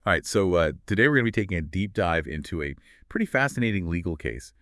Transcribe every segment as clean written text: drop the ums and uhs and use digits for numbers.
All right, so today we're going to be taking a deep dive into a pretty fascinating legal case.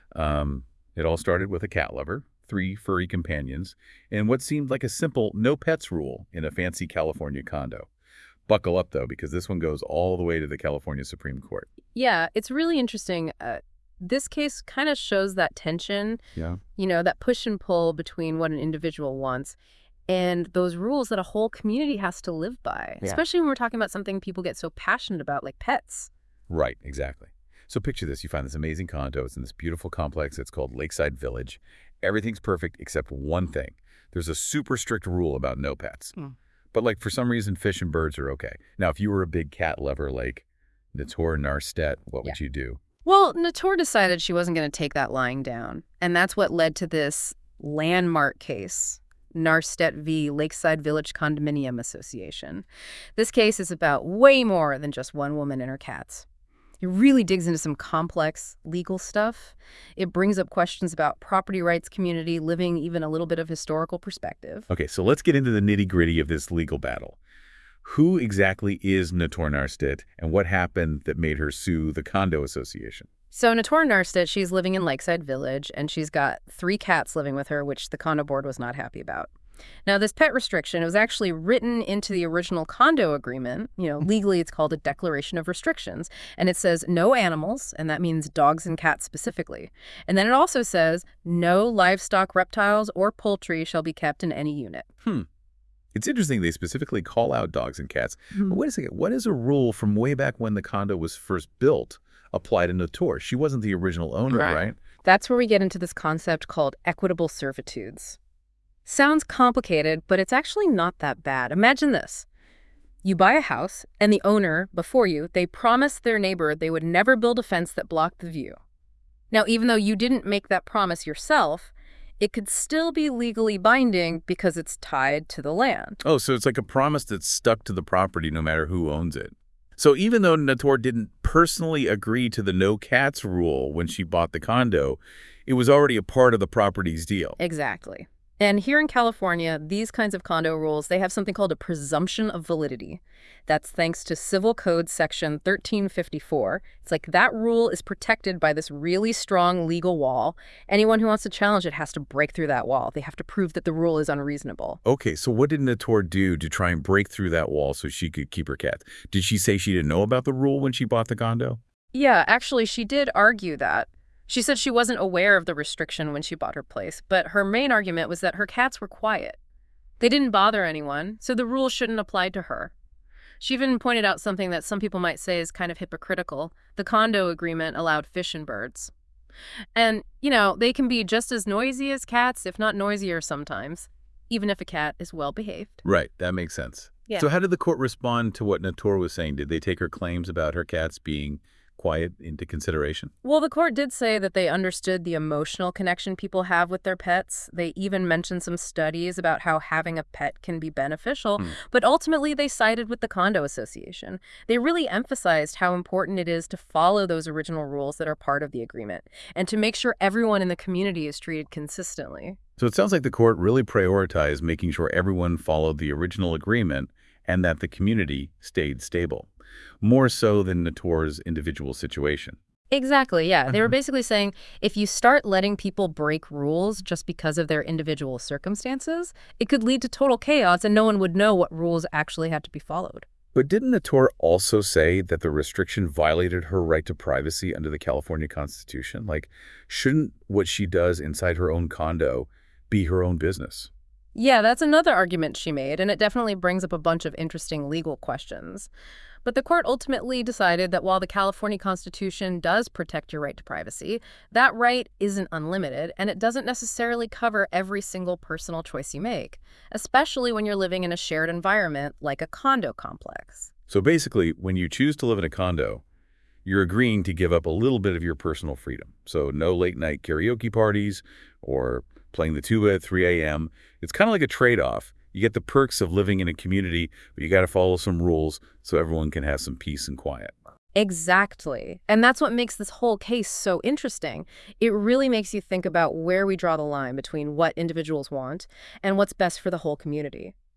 It all started with a cat lover, three furry companions, and what seemed like a simple no pets rule in a fancy California condo. Buckle up, though, because this one goes all the way to the California Supreme Court. Yeah, it's really interesting. This case kind of shows that tension, Yeah. that push and pull between what an individual wants and those rules that a whole community has to live by, Yeah. especially when we're talking about something people get so passionate about, like pets. Right, exactly. So picture this. You find this amazing condo. It's in this beautiful complex. It's called Lakeside Village. Everything's perfect except one thing. There's a super strict rule about no pets. But like for some reason, fish and birds are okay. Now, if you were a big cat lover like Nator Narstedt, what Yeah. would you do? Well, Nator decided she wasn't going to take that lying down, and that's what led to this landmark case, Narstedt v. Lakeside Village Condominium Association. This case is about way more than just one woman and her cats. It really digs into some complex legal stuff. It brings up questions about property rights community, living even a little bit of historical perspective. Okay, so let's get into the nitty-gritty of this legal battle. Who exactly is Nator Narstedt, and what happened that made her sue the condo association? So Nator Narstedt, she's living in Lakeside Village, and she's got 3 cats living with her, which the condo board was not happy about. Now, this pet restriction was actually written into the original condo agreement. Legally, it's called a declaration of restrictions. And it says no animals, and that means dogs and cats specifically. And then it also says no livestock, reptiles, or poultry shall be kept in any unit. It's interesting they specifically call out dogs and cats. Mhm. But wait a second, what is a rule from way back when the condo was first built apply to Nator? She wasn't the original owner, right? That's where we get into this concept called equitable servitudes. Sounds complicated, but it's actually not that bad. Imagine this. You buy a house, and the owner, before you, they promised their neighbor they would never build a fence that blocked the view. Now, even though you didn't make that promise yourself, it could still be legally binding because it's tied to the land. Oh, so it's like a promise that's stuck to the property no matter who owns it. So even though Nator didn't personally agree to the no cats rule when she bought the condo, it was already a part of the property's deal. Exactly. And here in California, these kinds of condo rules, they have something called a presumption of validity. That's thanks to Civil Code Section 1354. It's like that rule is protected by this really strong legal wall. Anyone who wants to challenge it has to break through that wall. They have to prove that the rule is unreasonable. Okay, so what did Nator do to try and break through that wall so she could keep her cats? Did she say she didn't know about the rule when she bought the condo? Yeah, actually, she did argue that. She said she wasn't aware of the restriction when she bought her place, but her main argument was that her cats were quiet. They didn't bother anyone, so the rule shouldn't apply to her. She even pointed out something that some people might say is kind of hypocritical. The condo agreement allowed fish and birds. And, they can be just as noisy as cats, if not noisier sometimes, even if a cat is well behaved. Right, that makes sense. Yeah. So how did the court respond to what Nator was saying? Did they take her claims about her cats being quiet into consideration? Well, the court did say that they understood the emotional connection people have with their pets. They even mentioned some studies about how having a pet can be beneficial, but ultimately they sided with the condo association. They really emphasized how important it is to follow those original rules that are part of the agreement and to make sure everyone in the community is treated consistently. So it sounds like the court really prioritized making sure everyone followed the original agreement and that the community stayed stable, more so than Nator's individual situation. Exactly, yeah. They were basically saying if you start letting people break rules just because of their individual circumstances, it could lead to total chaos and no one would know what rules actually had to be followed. But didn't Nator also say that the restriction violated her right to privacy under the California Constitution? Like, shouldn't what she does inside her own condo be her own business? Yeah, that's another argument she made, and it definitely brings up a bunch of interesting legal questions. But the court ultimately decided that while the California Constitution does protect your right to privacy, that right isn't unlimited, and it doesn't necessarily cover every single personal choice you make, especially when you're living in a shared environment like a condo complex. So basically, when you choose to live in a condo, you're agreeing to give up a little bit of your personal freedom. So no late-night karaoke parties or playing the tuba at 3 a.m. It's kind of like a trade-off. You get the perks of living in a community, but you got to follow some rules so everyone can have some peace and quiet. Exactly. And that's what makes this whole case so interesting. It really makes you think about where we draw the line between what individuals want and what's best for the whole community.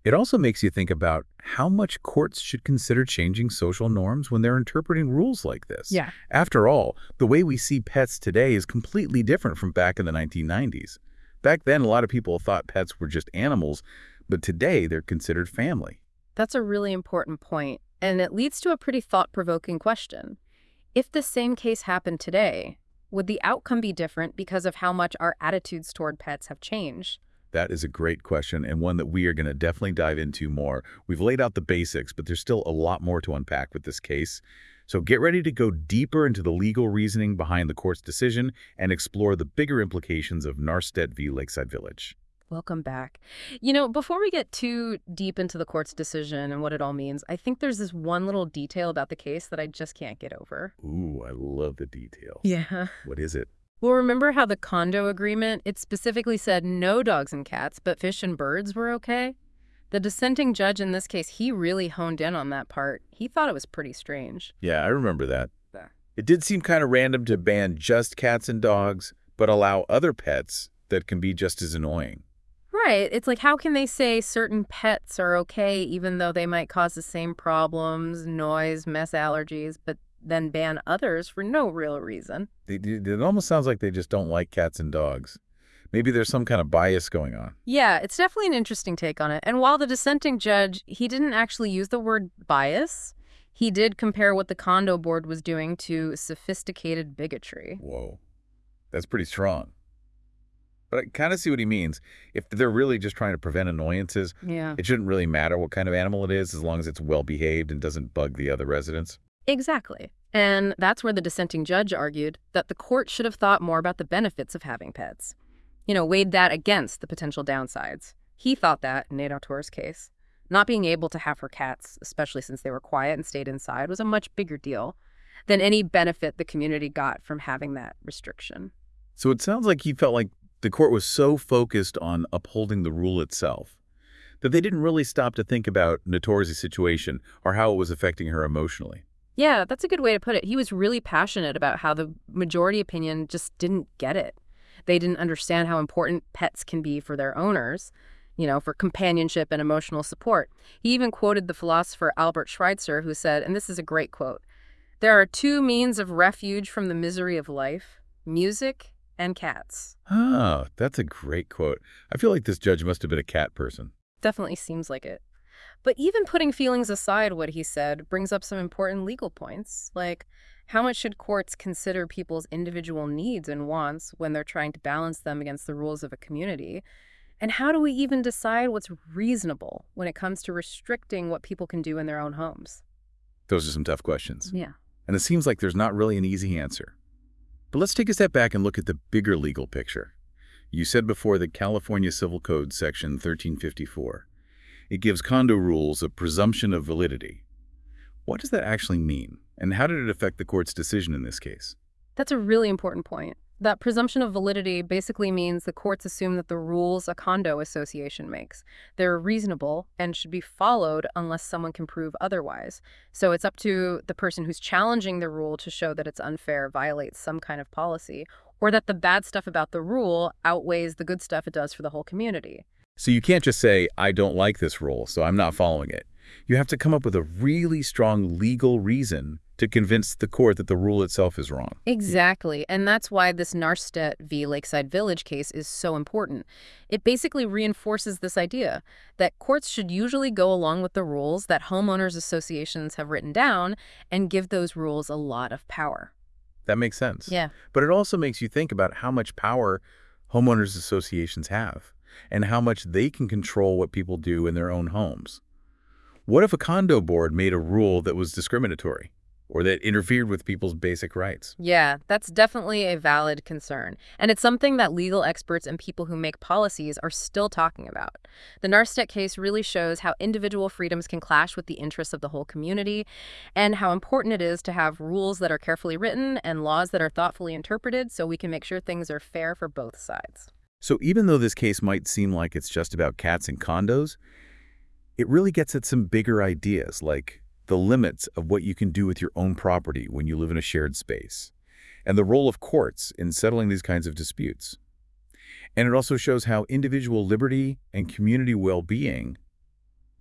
It also makes you think about how much courts should consider changing social norms when they're interpreting rules like this. Yeah. After all, the way we see pets today is completely different from back in the 1990s. Back then, a lot of people thought pets were just animals, but today they're considered family. That's a really important point, and it leads to a pretty thought-provoking question. If the same case happened today, would the outcome be different because of how much our attitudes toward pets have changed? That is a great question, and one that we are going to definitely dive into more. We've laid out the basics, but there's still a lot more to unpack with this case. So get ready to go deeper into the legal reasoning behind the court's decision and explore the bigger implications of Narstedt v. Lakeside Village. Welcome back. Before we get too deep into the court's decision and what it all means, I think there's this one little detail about the case that I just can't get over. Ooh, I love the details. Yeah. What is it? Well, remember how the condo agreement, it specifically said no dogs and cats, but fish and birds were okay? The dissenting judge in this case, he really honed in on that part. He thought it was pretty strange. Yeah, I remember that. Yeah. It did seem kind of random to ban just cats and dogs, but allow other pets that can be just as annoying. Right. It's like, how can they say certain pets are okay even though they might cause the same problems, noise, mess allergies, but then ban others for no real reason? It almost sounds like they just don't like cats and dogs. Maybe there's some kind of bias going on. Yeah, it's definitely an interesting take on it. And while the dissenting judge, he didn't actually use the word bias, he did compare what the condo board was doing to sophisticated bigotry. Whoa, that's pretty strong. But I kind of see what he means. If they're really just trying to prevent annoyances, Yeah. it shouldn't really matter what kind of animal it is as long as it's well-behaved and doesn't bug the other residents. Exactly. And that's where the dissenting judge argued that the court should have thought more about the benefits of having pets. Weighed that against the potential downsides. He thought that, in Neda Torres' case, not being able to have her cats, especially since they were quiet and stayed inside, was a much bigger deal than any benefit the community got from having that restriction. So it sounds like he felt like the court was so focused on upholding the rule itself that they didn't really stop to think about Notorious' situation or how it was affecting her emotionally. Yeah, that's a good way to put it. He was really passionate about how the majority opinion just didn't get it. They didn't understand how important pets can be for their owners, for companionship and emotional support. He even quoted the philosopher Albert Schweitzer, who said, and this is a great quote, "There are two means of refuge from the misery of life, music and cats." Oh, that's a great quote. I feel like this judge must have been a cat person. Definitely seems like it. But even putting feelings aside, what he said brings up some important legal points, like how much should courts consider people's individual needs and wants when they're trying to balance them against the rules of a community? And how do we even decide what's reasonable when it comes to restricting what people can do in their own homes? Those are some tough questions. Yeah. And it seems like there's not really an easy answer. But let's take a step back and look at the bigger legal picture. You said before that California Civil Code Section 1354. It gives condo rules a presumption of validity. What does that actually mean? And how did it affect the court's decision in this case? That's a really important point. That presumption of validity basically means the courts assume that the rules a condo association makes, they're reasonable and should be followed unless someone can prove otherwise. So it's up to the person who's challenging the rule to show that it's unfair, violates some kind of policy, or that the bad stuff about the rule outweighs the good stuff it does for the whole community. So you can't just say, I don't like this rule, so I'm not following it. You have to come up with a really strong legal reason to convince the court that the rule itself is wrong. Exactly. And that's why this Narstedt v. Lakeside Village case is so important. It basically reinforces this idea that courts should usually go along with the rules that homeowners associations have written down and give those rules a lot of power. That makes sense. Yeah. But it also makes you think about how much power homeowners associations have and how much they can control what people do in their own homes. What if a condo board made a rule that was discriminatory or that interfered with people's basic rights? Yeah, that's definitely a valid concern. And it's something that legal experts and people who make policies are still talking about. The Narstedt case really shows how individual freedoms can clash with the interests of the whole community and how important it is to have rules that are carefully written and laws that are thoughtfully interpreted so we can make sure things are fair for both sides. So even though this case might seem like it's just about cats and condos, it really gets at some bigger ideas like the limits of what you can do with your own property when you live in a shared space, and the role of courts in settling these kinds of disputes. And it also shows how individual liberty and community well-being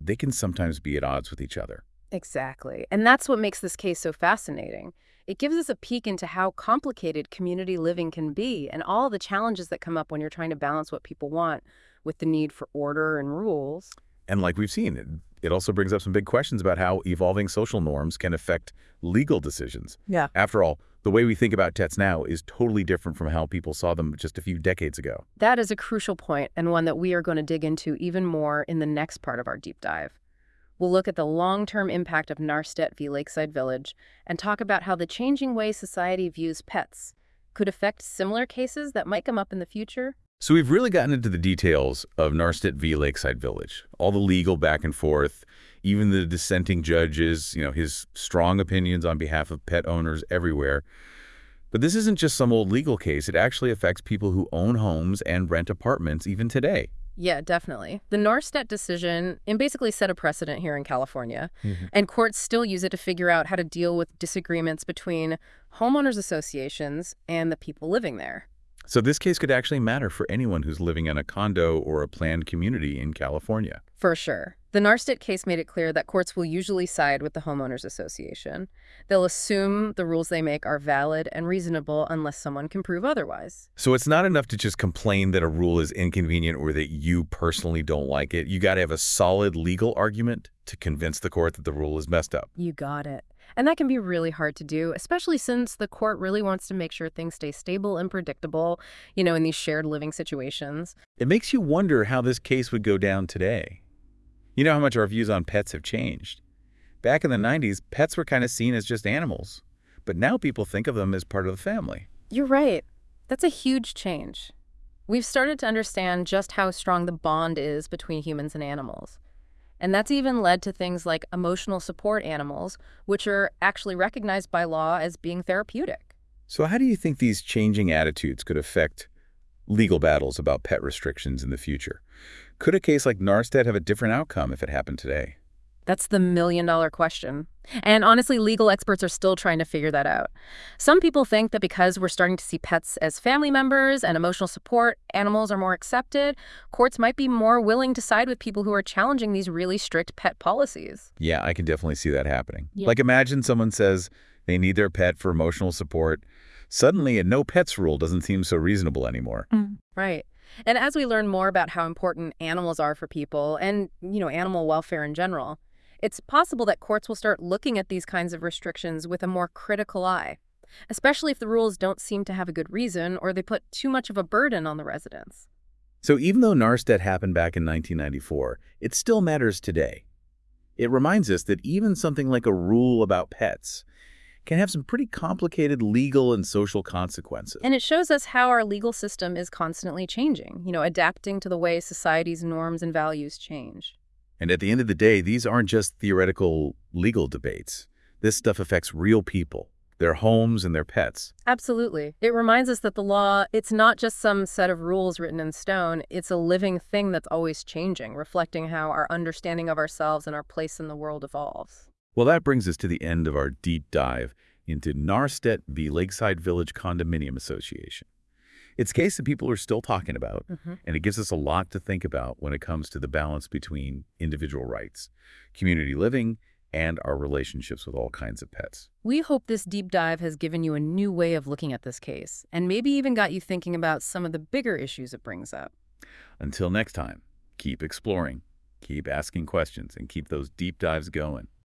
they can sometimes be at odds with each other. Exactly. And that's what makes this case so fascinating. It gives us a peek into how complicated community living can be and all the challenges that come up when you're trying to balance what people want with the need for order and rules. And like we've seen, it also brings up some big questions about how evolving social norms can affect legal decisions. Yeah. After all, the way we think about pets now is totally different from how people saw them just a few decades ago. That is a crucial point and one that we are going to dig into even more in the next part of our deep dive. We'll look at the long-term impact of Narstedt v. Lakeside Village and talk about how the changing way society views pets could affect similar cases that might come up in the future. So we've really gotten into the details of Narstedt v. Lakeside Village, all the legal back and forth, even the dissenting judges, his strong opinions on behalf of pet owners everywhere. But this isn't just some old legal case. It actually affects people who own homes and rent apartments even today. Yeah, definitely. The Narstedt decision basically set a precedent here in California, and courts still use it to figure out how to deal with disagreements between homeowners associations and the people living there. So this case could actually matter for anyone who's living in a condo or a planned community in California. For sure. The Narstedt case made it clear that courts will usually side with the homeowners association. They'll assume the rules they make are valid and reasonable unless someone can prove otherwise. So it's not enough to just complain that a rule is inconvenient or that you personally don't like it. You got to have a solid legal argument to convince the court that the rule is messed up. You got it. And that can be really hard to do, especially since the court really wants to make sure things stay stable and predictable, in these shared living situations. It makes you wonder how this case would go down today. You know how much our views on pets have changed. Back in the 90s, pets were kind of seen as just animals, but now people think of them as part of the family. You're right. That's a huge change. We've started to understand just how strong the bond is between humans and animals. And that's even led to things like emotional support animals, which are actually recognized by law as being therapeutic. So how do you think these changing attitudes could affect legal battles about pet restrictions in the future? Could a case like Narstedt have a different outcome if it happened today? That's the million-dollar question. And honestly, legal experts are still trying to figure that out. Some people think that because we're starting to see pets as family members and emotional support animals are more accepted, courts might be more willing to side with people who are challenging these really strict pet policies. Yeah, I can definitely see that happening. Yeah. Like imagine someone says they need their pet for emotional support. Suddenly, a no pets rule doesn't seem so reasonable anymore. Right. And as we learn more about how important animals are for people and, animal welfare in general, it's possible that courts will start looking at these kinds of restrictions with a more critical eye, especially if the rules don't seem to have a good reason or they put too much of a burden on the residents. So even though Narstedt happened back in 1994, it still matters today. It reminds us that even something like a rule about pets can have some pretty complicated legal and social consequences. And it shows us how our legal system is constantly changing, adapting to the way society's norms and values change. And at the end of the day, these aren't just theoretical legal debates. This stuff affects real people, their homes and their pets. Absolutely. It reminds us that the law, it's not just some set of rules written in stone. It's a living thing that's always changing, reflecting how our understanding of ourselves and our place in the world evolves. Well, that brings us to the end of our deep dive into Narstedt v. Lakeside Village Condominium Association. It's a case that people are still talking about, and it gives us a lot to think about when it comes to the balance between individual rights, community living, and our relationships with all kinds of pets. We hope this deep dive has given you a new way of looking at this case, and maybe even got you thinking about some of the bigger issues it brings up. Until next time, keep exploring, keep asking questions, and keep those deep dives going.